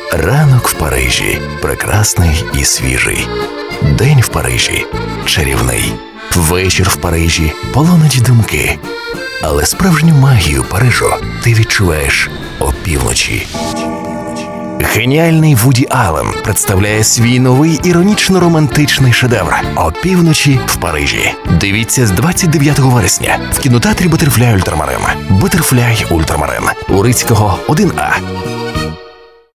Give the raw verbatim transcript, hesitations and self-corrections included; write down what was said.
Ранок в Парижі. Прекрасний і свіжий. День в Парижі. Чарівний. Вечір в Парижі. Полонить думки. Але справжню магію Парижу ти відчуваєш опівночі. Геніальний Вуді Аллен представляє свій новий іронічно-романтичний шедевр «Опівночі в Парижі». Дивіться з двадцять дев'ятого вересня в кінотеатрі «Батерфляй Ультрамарин». «Батерфляй Ультрамарин» Урицького один А.